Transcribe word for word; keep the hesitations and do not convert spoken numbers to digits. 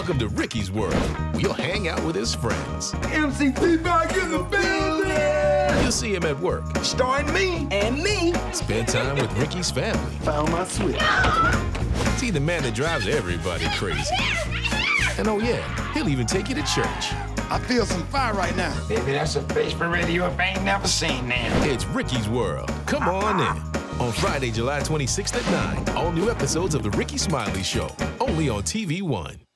Welcome to Ricky's World, where you'll hang out with his friends. M C T-Bag in the building! You'll see him at work. Starring me. And me. Spend time with Ricky's family. Found my switch. See the man that drives everybody crazy. And oh yeah, he'll even take you to church. I feel some fire right now. Baby, that's a face for radio if I ain't never seen that. It's Ricky's World. Come on in. On Friday, July twenty-sixth at nine, all new episodes of The Ricky Smiley Show, only on T V One.